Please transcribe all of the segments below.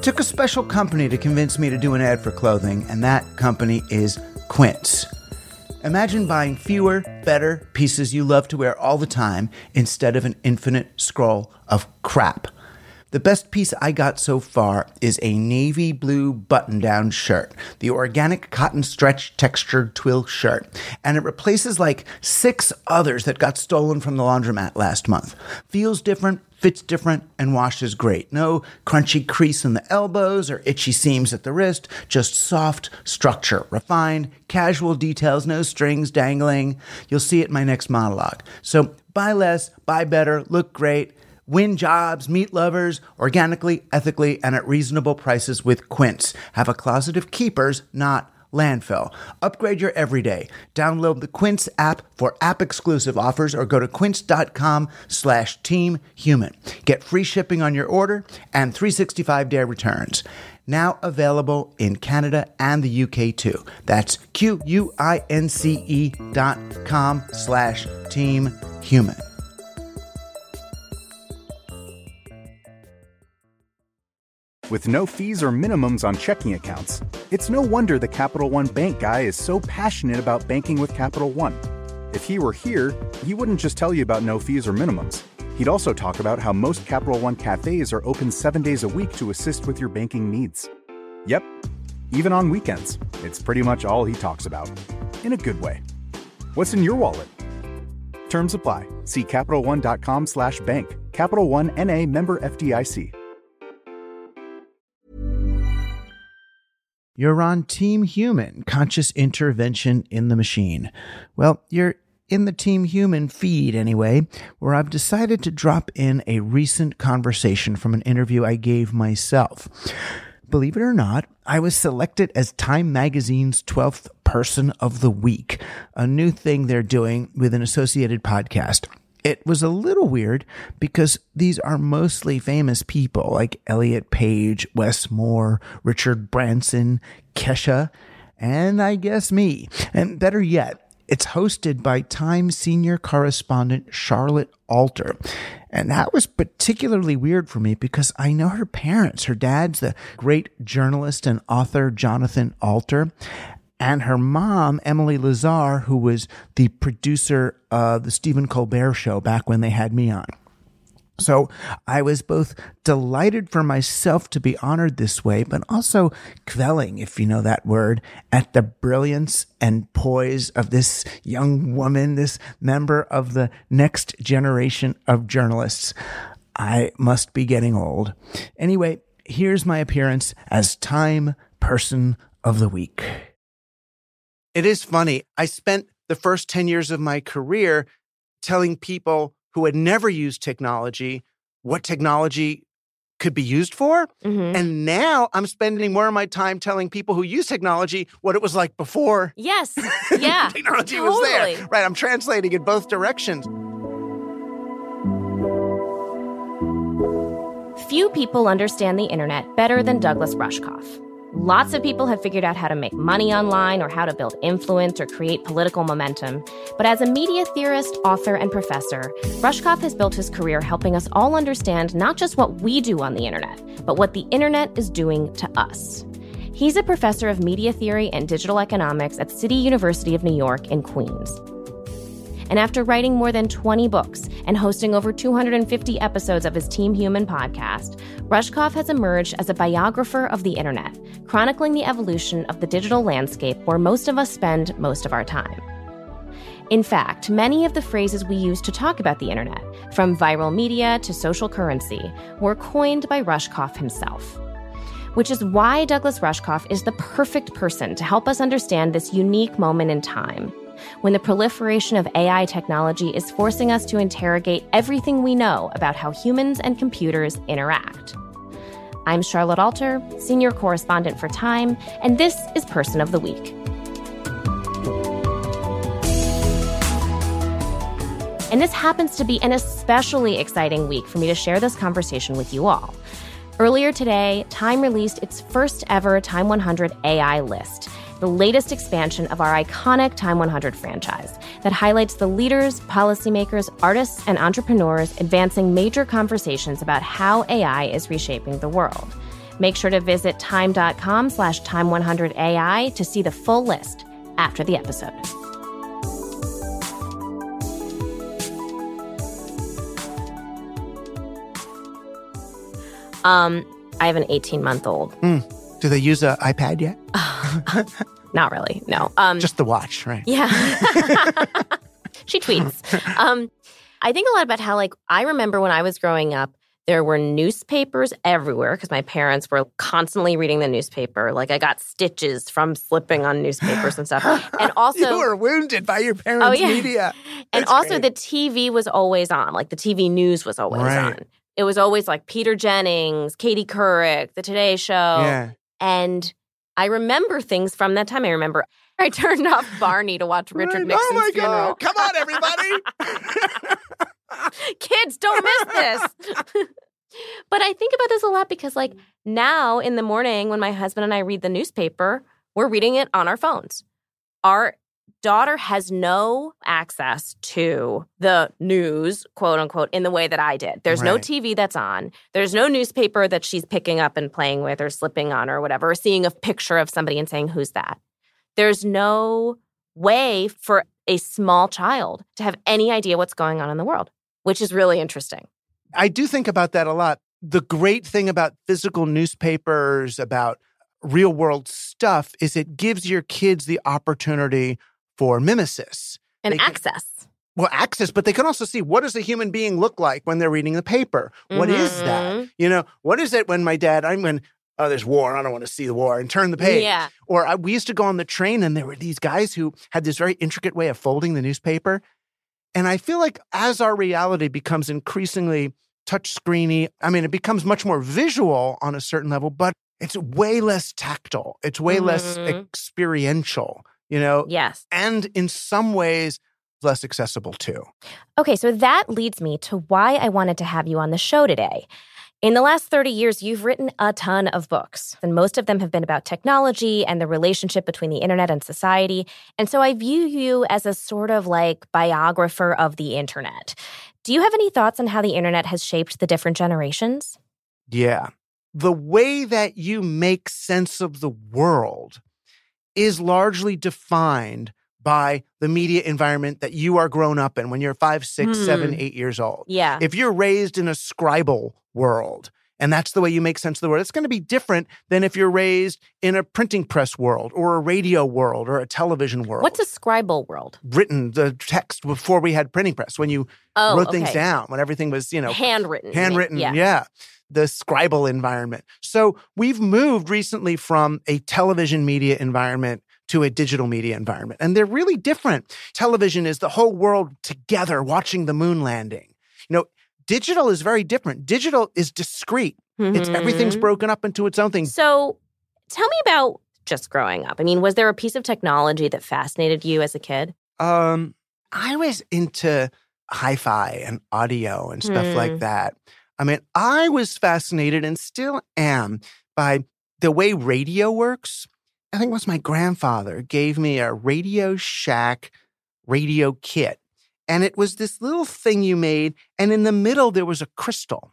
took a special company to convince me to do an ad for clothing, and that company is Quince. Imagine buying fewer, better pieces you love to wear all the time instead of an infinite scroll of crap. The best piece I got so far is a navy blue button-down shirt, the organic cotton stretch textured twill shirt, and it replaces like 6 others that got stolen from the laundromat last month. Feels different, fits different, and washes great. No crunchy crease in the elbows or itchy seams at the wrist, just soft structure, refined, casual details, no strings dangling. You'll see it in my next monologue. So buy less, buy better, look great, win jobs, meet lovers, organically, ethically, and at reasonable prices with Quince. Have a closet of keepers, not landfill. Upgrade your everyday. Download the Quince app for app-exclusive offers or go to quince.com/teamhuman. Get free shipping on your order and 365-day returns. Now available in Canada and the UK too. That's QUINCE.com/teamhuman. With no fees or minimums on checking accounts, it's no wonder the Capital One Bank guy is so passionate about banking with Capital One. If he were here, he wouldn't just tell you about no fees or minimums. He'd also talk about how most Capital One cafes are open 7 days a week to assist with your banking needs. Yep, even on weekends. It's pretty much all he talks about. In a good way. What's in your wallet? Terms apply. See CapitalOne.com/bank. Capital One N.A. member FDIC. You're on Team Human, conscious intervention in the machine. Well, you're in the Team Human feed anyway, where I've decided to drop in a recent conversation from an interview I gave myself. Believe it or not, I was selected as Time Magazine's 12th Person of the Week, a new thing they're doing with an associated podcast. It was a little weird because these are mostly famous people like Elliot Page, Wes Moore, Richard Branson, Kesha, and I guess me. And better yet, it's hosted by Time senior correspondent Charlotte Alter. And that was particularly weird for me because I know her parents. Her dad's the great journalist and author Jonathan Alter. And her mom, Emily Lazar, who was the producer of the Stephen Colbert Show back when they had me on. So I was both delighted for myself to be honored this way, but also quelling, if you know that word, at the brilliance and poise of this young woman, this member of the next generation of journalists. I must be getting old. Anyway, here's my appearance as Time Person of the Week. It is funny. I spent the first 10 years of my career telling people who had never used technology what technology could be used for. Mm-hmm. And now I'm spending more of my time telling people who use technology what it was like before. Yes. Yeah. Technology totally. was there. Right. I'm translating in both directions. Few people understand the internet better than Douglas Rushkoff. Lots of people have figured out how to make money online or how to build influence or create political momentum. But as a media theorist, author, and professor, Rushkoff has built his career helping us all understand not just what we do on the internet, but what the internet is doing to us. He's a professor of media theory and digital economics at City University of New York in Queens. And after writing more than 20 books and hosting over 250 episodes of his Team Human podcast, Rushkoff has emerged as a biographer of the internet, chronicling the evolution of the digital landscape where most of us spend most of our time. In fact, many of the phrases we use to talk about the internet, from viral media to social currency, were coined by Rushkoff himself. Which is why Douglas Rushkoff is the perfect person to help us understand this unique moment in time, when the proliferation of AI technology is forcing us to interrogate everything we know about how humans and computers interact. I'm Charlotte Alter, senior correspondent for Time, and this is Person of the Week. And this happens to be an especially exciting week for me to share this conversation with you all. Earlier today, Time released its first ever Time 100 AI list, the latest expansion of our iconic Time 100 franchise that highlights the leaders, policymakers, artists, and entrepreneurs advancing major conversations about how AI is reshaping the world. Make sure to visit time.com/time100AI to see the full list after the episode. I have an 18-month-old. Do they use an iPad yet? Not really, no. Just the watch, right? Yeah. She tweets. I think a lot about how, I remember when I was growing up, there were newspapers everywhere because my parents were constantly reading the newspaper. I got stitches from slipping on newspapers and stuff. And also, you were wounded by your parents' media. And also, the TV was always on. The TV news was always on. It was always Peter Jennings, Katie Couric, The Today Show. Yeah. And I remember things from that time. I remember I turned off Barney to watch Richard Nixon's funeral. God. Come on, everybody. Kids, don't miss this. But I think about this a lot because, now in the morning when my husband and I read the newspaper, we're reading it on our phones. Our daughter has no access to the news, quote unquote, in the way that I did. There's no TV that's on. There's no newspaper that she's picking up and playing with or slipping on or whatever, or seeing a picture of somebody and saying, who's that? There's no way for a small child to have any idea what's going on in the world, which is really interesting. I do think about that a lot. The great thing about physical newspapers, about real world stuff, is it gives your kids the opportunity for mimesis. And access. Access, but they can also see, what does a human being look like when they're reading the paper? What is that? What is it when my dad, there's war, I don't want to see the war, and turn the page. Yeah. Or we used to go on the train, and there were these guys who had this very intricate way of folding the newspaper. And I feel like as our reality becomes increasingly touchscreeny, it becomes much more visual on a certain level, but it's way less tactile. It's way less experiential, Yes. And in some ways, less accessible too. Okay, so that leads me to why I wanted to have you on the show today. In the last 30 years, you've written a ton of books, and most of them have been about technology and the relationship between the internet and society. And so I view you as a sort of biographer of the internet. Do you have any thoughts on how the internet has shaped the different generations? Yeah. The way that you make sense of the world is largely defined by the media environment that you are grown up in when you're 5, 6, 7, 8 years old. Yeah. If you're raised in a scribal world, and that's the way you make sense of the world, it's going to be different than if you're raised in a printing press world or a radio world or a television world. What's a scribal world? Written, the text before we had printing press, when you wrote things down, when everything was, handwritten. Handwritten, yeah. The scribal environment. So we've moved recently from a television media environment to a digital media environment. And they're really different. Television is the whole world together watching the moon landing. Digital is very different. Digital is discrete. It's everything's broken up into its own thing. So tell me about just growing up. Was there a piece of technology that fascinated you as a kid? I was into hi-fi and audio and stuff like that. I was fascinated and still am by the way radio works. I think it was my grandfather gave me a Radio Shack radio kit. And it was this little thing you made, and in the middle there was a crystal.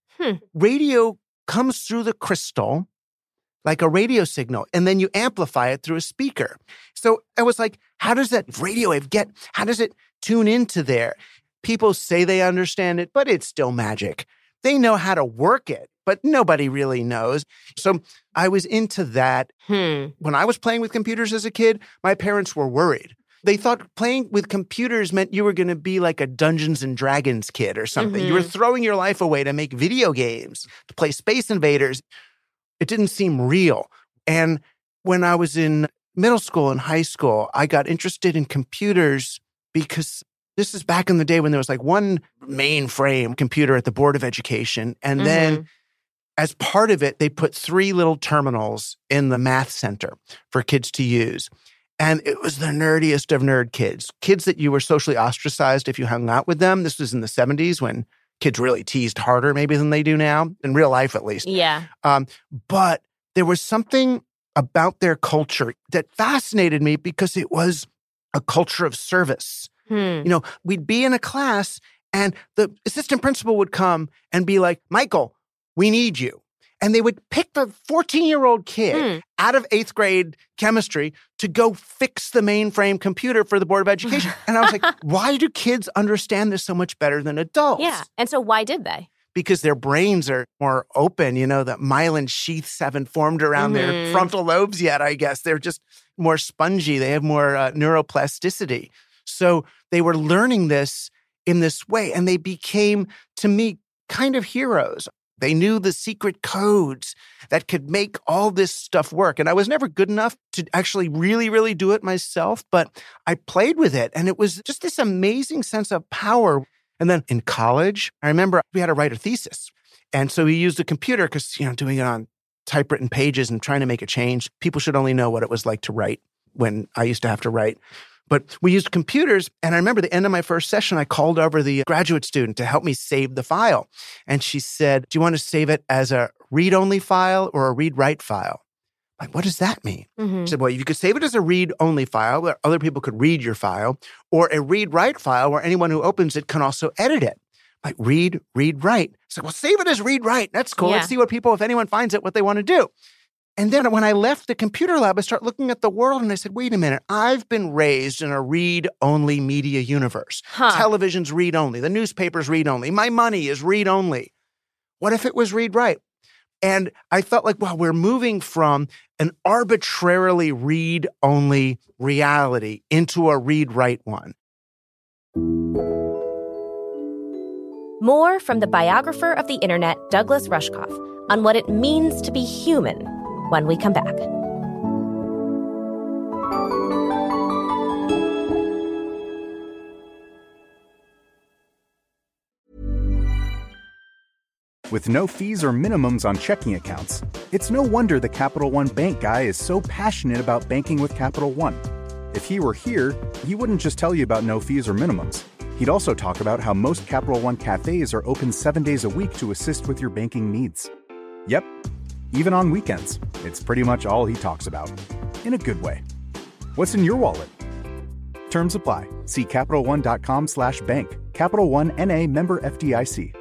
Radio comes through the crystal like a radio signal, and then you amplify it through a speaker. So I was like, how does that radio wave how does it tune into there? People say they understand it, but it's still magic. They know how to work it, but nobody really knows. So I was into that. When I was playing with computers as a kid, my parents were worried. They thought playing with computers meant you were going to be like a Dungeons and Dragons kid or something. You were throwing your life away to make video games, to play Space Invaders. It didn't seem real. And when I was in middle school and high school, I got interested in computers because this is back in the day when there was one mainframe computer at the Board of Education. And then as part of it, they put 3 little terminals in the math center for kids to use. And it was the nerdiest of nerd kids that you were socially ostracized if you hung out with them. This was in the 70s when kids really teased harder maybe than they do now, in real life at least. Yeah. But there was something about their culture that fascinated me because it was a culture of service. We'd be in a class and the assistant principal would come and be like, Michael, we need you. And they would pick the 14-year-old kid out of 8th grade chemistry to go fix the mainframe computer for the Board of Education. And I was like, why do kids understand this so much better than adults? Yeah. And so why did they? Because their brains are more open. You know, the myelin sheaths haven't formed around their frontal lobes yet, I guess. They're just more spongy. They have more neuroplasticity. So they were learning this in this way, and they became, to me, kind of heroes. They knew the secret codes that could make all this stuff work. And I was never good enough to actually really, really do it myself, but I played with it. And it was just this amazing sense of power. And then in college, I remember we had to write a thesis. And so we used a computer because, doing it on typewritten pages and trying to make a change, people should only know what it was like to write when I used to have to write. But we used computers, and I remember the end of my first session, I called over the graduate student to help me save the file. And she said, do you want to save it as a read-only file or a read-write file? I'm like, what does that mean? She said, well, you could save it as a read-only file where other people could read your file, or a read-write file where anyone who opens it can also edit it. I'm like, read, write. So, well, save it as read-write. That's cool. Yeah. Let's see if anyone finds it, what they want to do. And then when I left the computer lab, I started looking at the world and I said, wait a minute, I've been raised in a read-only media universe. Television's read-only. The newspaper's read-only. My money is read-only. What if it was read-write? And I felt like, well, we're moving from an arbitrarily read-only reality into a read-write one. More from the biographer of the internet, Douglas Rushkoff, on what it means to be human when we come back. With no fees or minimums on checking accounts, it's no wonder the Capital One Bank guy is so passionate about banking with Capital One. If he were here, he wouldn't just tell you about no fees or minimums. He'd also talk about how most Capital One cafes are open 7 days a week to assist with your banking needs. Yep, even on weekends. It's pretty much all he talks about. In a good way. What's in your wallet? Terms apply. See CapitalOne.com/bank. Capital One N.A. member FDIC.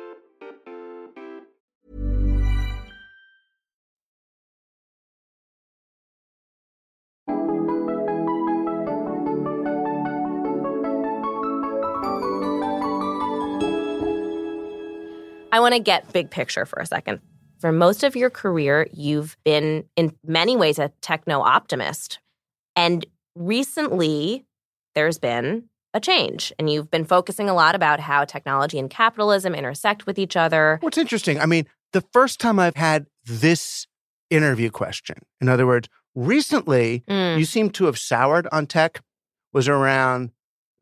I want to get big picture for a second. For most of your career, you've been, in many ways, a techno-optimist. And recently, there's been a change. And you've been focusing a lot about how technology and capitalism intersect with each other. What's interesting, the first time I've had this interview question, in other words, recently, you seem to have soured on tech, was around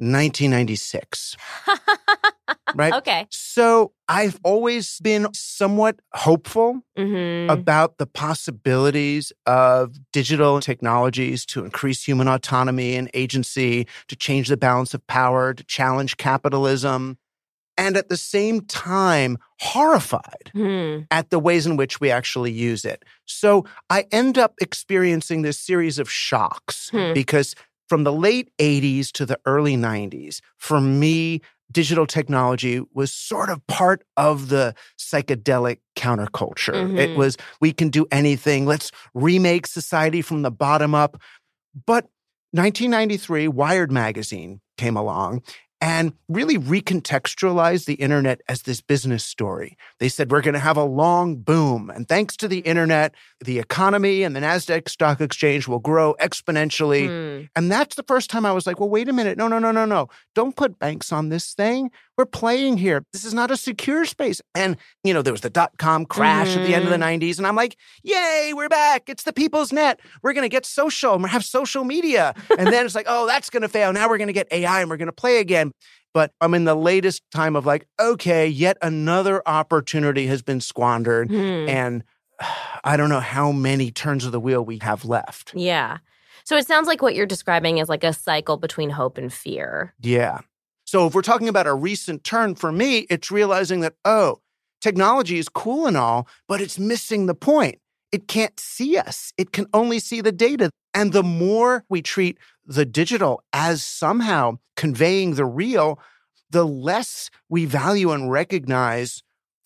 1996. Right? Okay. So I've always been somewhat hopeful about the possibilities of digital technologies to increase human autonomy and agency, to change the balance of power, to challenge capitalism, and at the same time, horrified at the ways in which we actually use it. So I end up experiencing this series of shocks because from the late 80s to the early 90s, for me, digital technology was sort of part of the psychedelic counterculture. It was, we can do anything. Let's remake society from the bottom up. But 1993, Wired magazine came along and really recontextualized the internet as this business story. They said, we're going to have a long boom. And thanks to the internet, the economy and the NASDAQ stock exchange will grow exponentially. And that's the first time I was like, well, wait a minute. No. Don't put banks on this thing. We're playing here. This is not a secure space. And, there was the dot-com crash at the end of the 90s. And I'm like, yay, we're back. It's the people's net. We're going to get social and we'll have social media. And then it's like, oh, that's going to fail. Now we're going to get AI and we're going to play again. But I'm in the latest time of like, okay, yet another opportunity has been squandered. And I don't know how many turns of the wheel we have left. Yeah. So it sounds like what you're describing is like a cycle between hope and fear. Yeah. So if we're talking about a recent turn, for me, it's realizing that, technology is cool and all, but it's missing the point. It can't see us. It can only see the data. And the more we treat the digital as somehow conveying the real, the less we value and recognize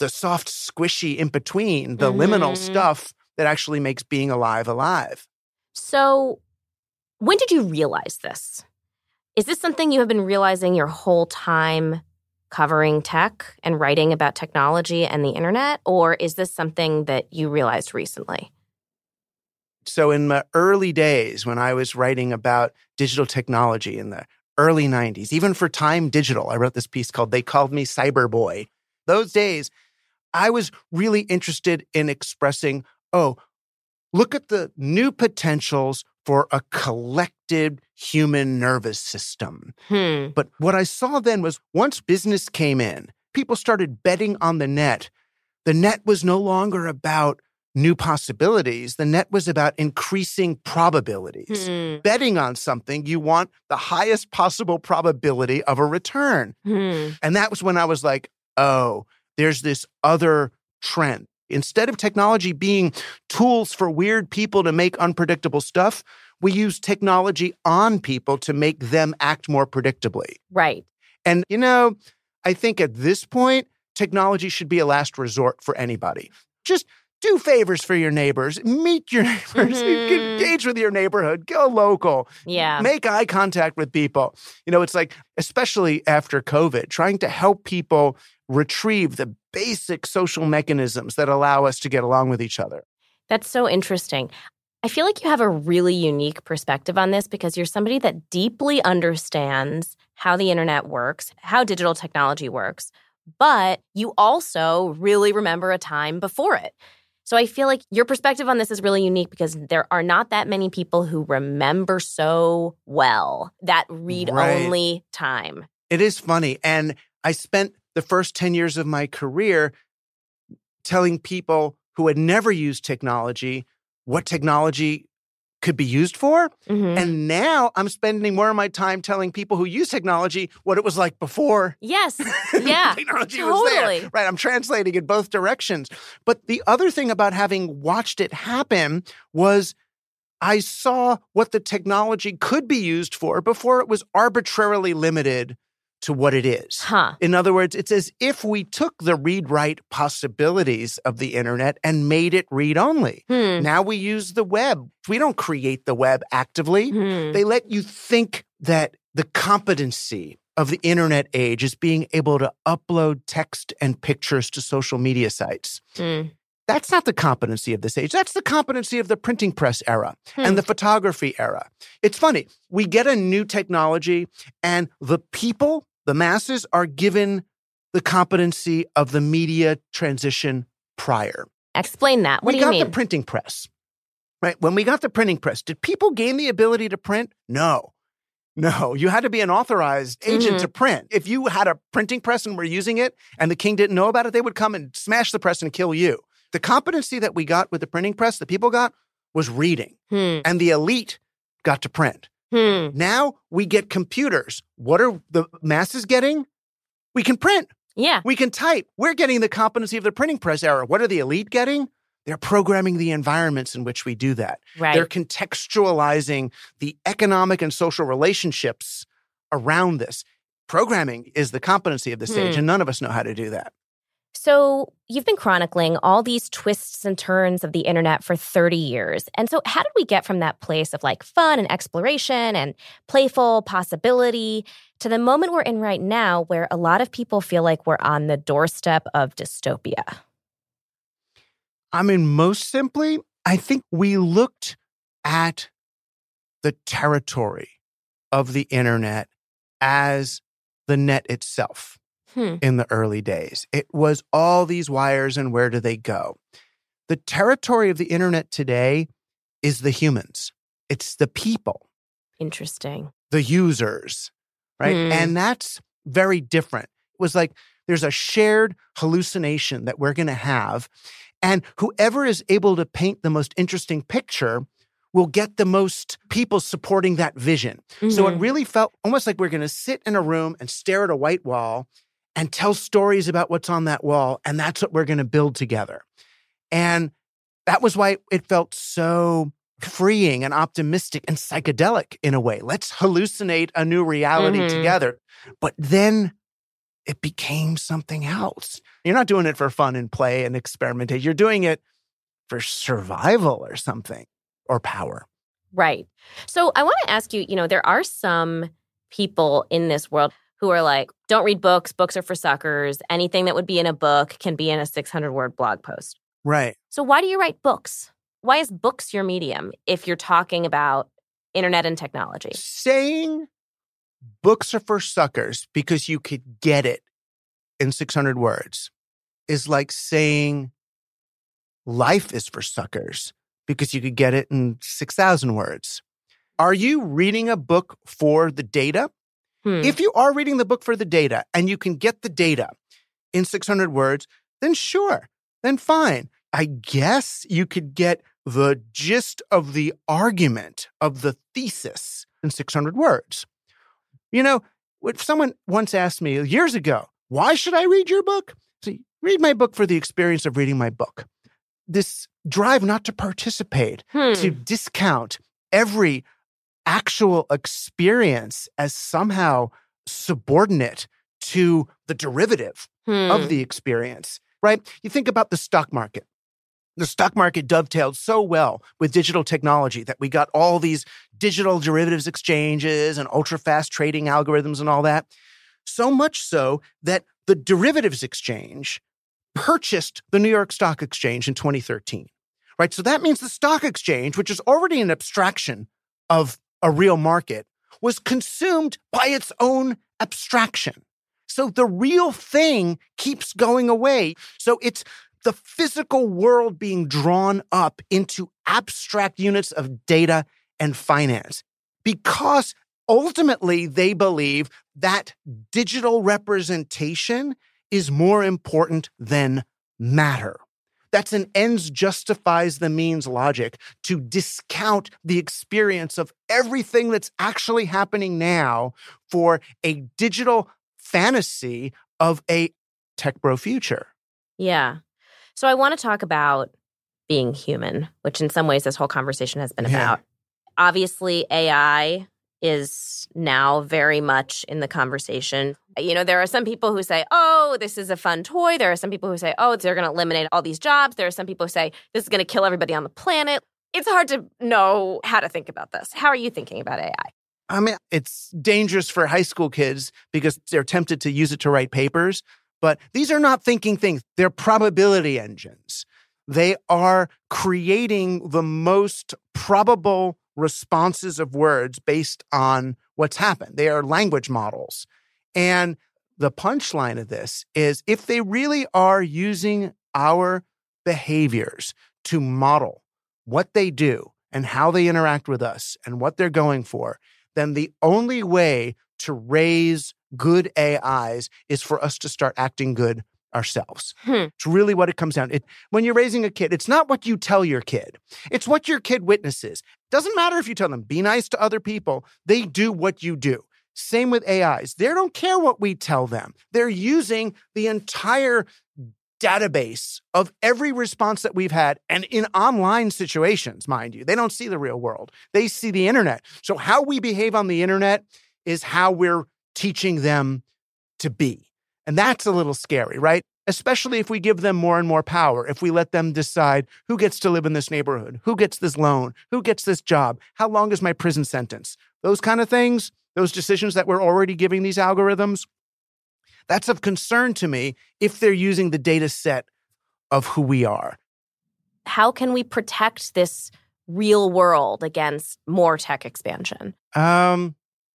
the soft, squishy in between, the liminal stuff that actually makes being alive alive. So when did you realize this? Is this something you have been realizing your whole time covering tech and writing about technology and the internet? Or is this something that you realized recently? So in the early days when I was writing about digital technology in the early 90s, even for Time Digital, I wrote this piece called They Called Me Cyberboy. Those days, I was really interested in expressing, look at the new potentials for a collective human nervous system. But what I saw then was once business came in, people started betting on the net. The net was no longer about new possibilities. The net was about increasing probabilities. Betting on something, you want the highest possible probability of a return. And that was when I was like, there's this other trend. Instead of technology being tools for weird people to make unpredictable stuff, we use technology on people to make them act more predictably. Right. And, I think at this point, technology should be a last resort for anybody. Just do favors for your neighbors, meet your neighbors, engage with your neighborhood, go local, make eye contact with people. It's like, especially after COVID, trying to help people retrieve the basic social mechanisms that allow us to get along with each other. That's so interesting. I feel like you have a really unique perspective on this because you're somebody that deeply understands how the internet works, how digital technology works, but you also really remember a time before it. So I feel like your perspective on this is really unique because there are not that many people who remember so well that read-only time. It is funny. And I spent the first 10 years of my career telling people who had never used technology what technology could be used for. And now I'm spending more of my time telling people who use technology what it was like before. Yes. Yeah. Technology was there. Right. I'm translating in both directions. But the other thing about having watched it happen was I saw what the technology could be used for before it was arbitrarily limited to what it is. In other words, it's as if we took the read-write possibilities of the internet and made it read-only. Now we use the web. We don't create the web actively. They let you think that the competency of the internet age is being able to upload text and pictures to social media sites. That's not the competency of this age. That's the competency of the printing press era and the photography era. It's funny. We get a new technology and the people, the masses, are given the competency of the media transition prior. Explain that. What do you mean? We got the printing press, right? When we got the printing press, did people gain the ability to print? No. You had to be an authorized agent to print. If you had a printing press and were using it and the king didn't know about it, they would come and smash the press and kill you. The competency that we got with the printing press, the people got, was reading. And the elite got to print. Now we get computers. What are the masses getting? We can print. Yeah. We can type. We're getting the competency of the printing press era. What are the elite getting? They're programming the environments in which we do that. Right. They're contextualizing the economic and social relationships around this. Programming is the competency of this age, and none of us know how to do that. So you've been chronicling all these twists and turns of the internet for 30 years. And so how did we get from that place of like fun and exploration and playful possibility to the moment we're in right now where a lot of people feel like we're on the doorstep of dystopia? I mean, most simply, I think we looked at the territory of the internet as the net itself. In the early days. It was all these wires and where do they go? The territory of the internet today is the humans. It's the people. Interesting. The users, right? And that's very different. It was like there's a shared hallucination that we're going to have, and whoever is able to paint the most interesting picture will get the most people supporting that vision. So it really felt almost like we're going to sit in a room and stare at a white wall and tell stories about what's on that wall, and that's what we're going to build together. And that was why it felt so freeing and optimistic and psychedelic in a way. Let's hallucinate a new reality together. But then it became something else. You're not doing it for fun and play and experimentation. You're doing it for survival or something, or power. Right. So I want to ask you, there are some people in this world who are like, don't read books. Books are for suckers. Anything that would be in a book can be in a 600-word blog post. Right. So why do you write books? Why is books your medium if you're talking about internet and technology? Saying books are for suckers because you could get it in 600 words is like saying life is for suckers because you could get it in 6,000 words. Are you reading a book for the data? If you are reading the book for the data and you can get the data in 600 words, then sure, then fine. I guess you could get the gist of the argument of the thesis in 600 words. If someone once asked me years ago, why should I read your book? See, read my book for the experience of reading my book. This drive not to participate, to discount every actual experience as somehow subordinate to the derivative of the experience, right? You think about the stock market. The stock market dovetailed so well with digital technology that we got all these digital derivatives exchanges and ultra-fast trading algorithms and all that. So much so that the derivatives exchange purchased the New York Stock Exchange in 2013, right? So that means the stock exchange, which is already an abstraction of a real market, was consumed by its own abstraction. So the real thing keeps going away. So it's the physical world being drawn up into abstract units of data and finance because ultimately they believe that digital representation is more important than matter. That's an ends justifies the means logic to discount the experience of everything that's actually happening now for a digital fantasy of a tech bro future. Yeah. So I want to talk about being human, which in some ways this whole conversation has been about. Obviously, AI is now very much in the conversation. There are some people who say, oh, this is a fun toy. There are some people who say, oh, they're going to eliminate all these jobs. There are some people who say, this is going to kill everybody on the planet. It's hard to know how to think about this. How are you thinking about AI? I mean, it's dangerous for high school kids because they're tempted to use it to write papers. But these are not thinking things. They're probability engines. They are creating the most probable responses of words based on what's happened. They are language models. And the punchline of this is if they really are using our behaviors to model what they do and how they interact with us and what they're going for, then the only way to raise good AIs is for us to start acting good ourselves. It's really what it comes down to. When you're raising a kid, it's not what you tell your kid. It's what your kid witnesses. Doesn't matter if you tell them, be nice to other people. They do what you do. Same with AIs. They don't care what we tell them. They're using the entire database of every response that we've had, and in online situations, mind you. They don't see the real world. They see the internet. So how we behave on the internet is how we're teaching them to be. And that's a little scary, right? Especially if we give them more and more power, if we let them decide who gets to live in this neighborhood, who gets this loan, who gets this job, how long is my prison sentence? Those kind of things, those decisions that we're already giving these algorithms, that's of concern to me if they're using the data set of who we are. How can we protect this real world against more tech expansion? And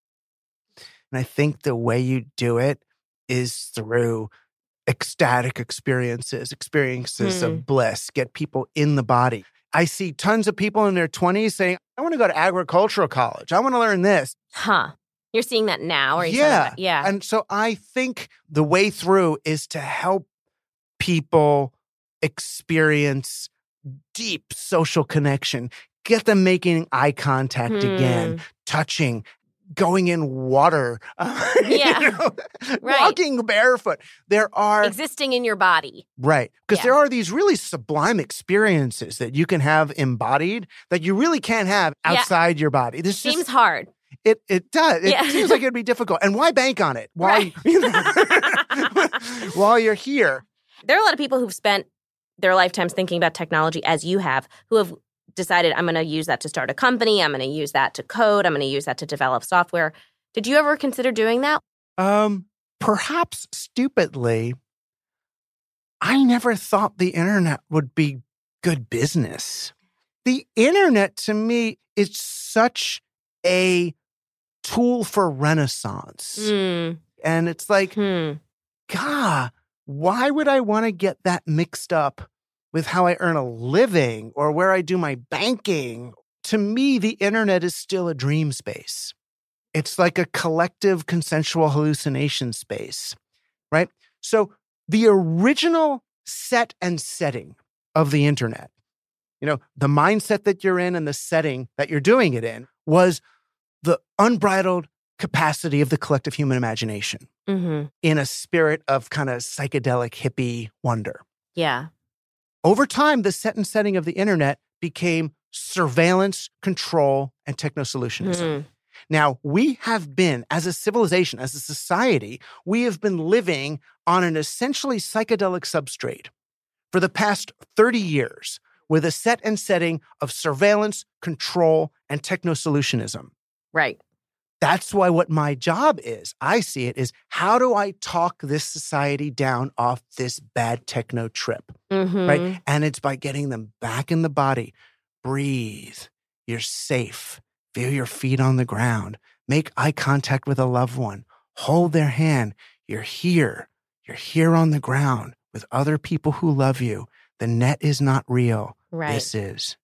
I think the way you do it is through ecstatic experiences of bliss, get people in the body. I see tons of people in their 20s saying, I want to go to agricultural college. I want to learn this. You're seeing that now? Or Yeah. And so I think the way through is to help people experience deep social connection, get them making eye contact again, touching, going in water, walking barefoot. There are existing in your body. Right. Because there are these really sublime experiences that you can have embodied that you really can't have outside your body. This seems hard. It does. It seems like it'd be difficult. And why bank on it? Why? Right. while you're here. There are a lot of people who've spent their lifetimes thinking about technology as you have, who have decided, I'm going to use that to start a company. I'm going to use that to code. I'm going to use that to develop software. Did you ever consider doing that? Perhaps stupidly, I never thought the internet would be good business. The internet, to me, is such a tool for renaissance. And it's like, God, why would I want to get that mixed up with how I earn a living or where I do my banking? To me, the internet is still a dream space. It's like a collective consensual hallucination space, right? So the original set and setting of the internet, the mindset that you're in and the setting that you're doing it in was the unbridled capacity of the collective human imagination in a spirit of kind of psychedelic hippie wonder. Yeah. Over time, the set and setting of the internet became surveillance, control, and techno-solutionism. Now, we have been, as a civilization, as a society, we have been living on an essentially psychedelic substrate for the past 30 years with a set and setting of surveillance, control, and techno-solutionism. Right. That's why what my job is, I see it, is how do I talk this society down off this bad techno trip, right? And it's by getting them back in the body. Breathe. You're safe. Feel your feet on the ground. Make eye contact with a loved one. Hold their hand. You're here. You're here on the ground with other people who love you. The net is not real. Right. This is.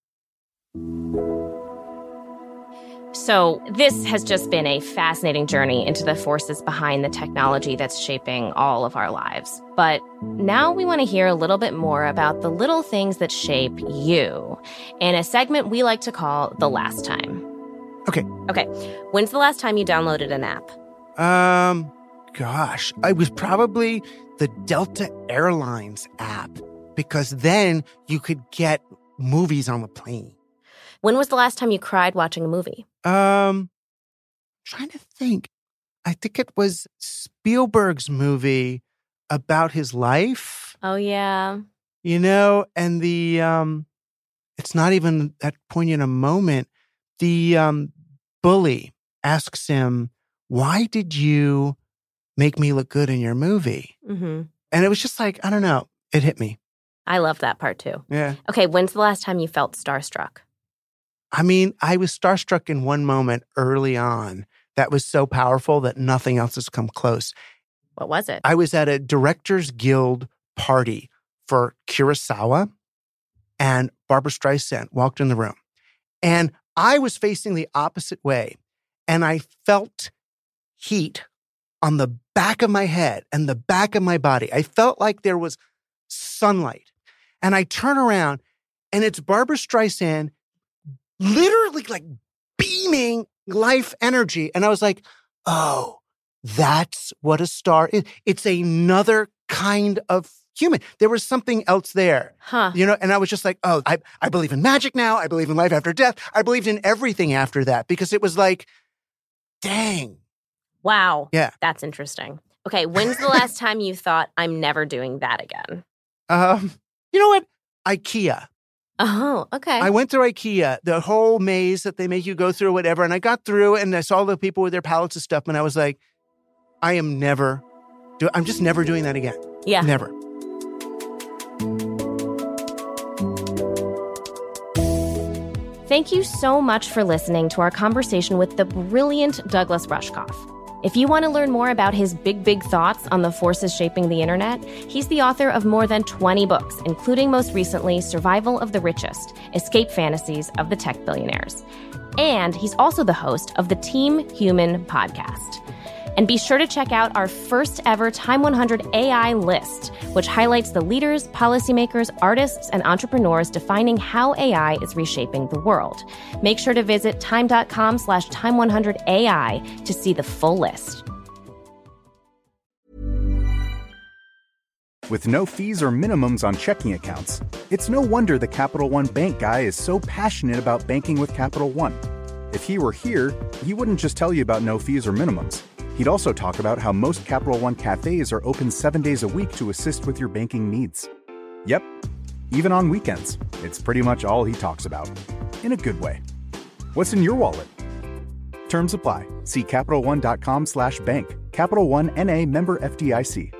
So this has just been a fascinating journey into the forces behind the technology that's shaping all of our lives. But now we want to hear a little bit more about the little things that shape you in a segment we like to call The Last Time. Okay. When's the last time you downloaded an app? Gosh, I was probably the Delta Airlines app because then you could get movies on the plane. When was the last time you cried watching a movie? Trying to think. I think it was Spielberg's movie about his life. Oh, yeah. And the, it's not even that poignant a moment. The bully asks him, why did you make me look good in your movie? And it was just like, I don't know. It hit me. I love that part too. Yeah. Okay, when's the last time you felt starstruck? I mean, I was starstruck in one moment early on that was so powerful that nothing else has come close. What was it? I was at a Directors Guild party for Kurosawa, and Barbra Streisand walked in the room. And I was facing the opposite way, and I felt heat on the back of my head and the back of my body. I felt like there was sunlight. And I turn around, and it's Barbra Streisand literally like beaming life energy. And I was like, oh, that's what a star is. It's another kind of human. There was something else there, and I was just like, oh, I believe in magic now. I believe in life after death. I believed in everything after that because it was like, dang. Wow. Yeah. That's interesting. Okay. When's the last time you thought, I'm never doing that again? You know what? IKEA. Oh, okay. I went through IKEA, the whole maze that they make you go through, whatever. And I got through and I saw the people with their pallets of stuff. And I was like, I'm just never doing that again. Yeah. Never. Thank you so much for listening to our conversation with the brilliant Douglas Rushkoff. If you want to learn more about his big thoughts on the forces shaping the internet, he's the author of more than 20 books, including most recently Survival of the Richest, Escape Fantasies of the Tech Billionaires. And he's also the host of the Team Human podcast. And be sure to check out our first ever Time 100 AI list, which highlights the leaders, policymakers, artists, and entrepreneurs defining how AI is reshaping the world. Make sure to visit time.com/Time100AI to see the full list. With no fees or minimums on checking accounts, it's no wonder the Capital One Bank guy is so passionate about banking with Capital One. If he were here, he wouldn't just tell you about no fees or minimums. He'd also talk about how most Capital One cafes are open 7 days a week to assist with your banking needs. Yep, even on weekends. It's pretty much all he talks about. In a good way. What's in your wallet? Terms apply. See CapitalOne.com/bank. Capital One N.A. member FDIC.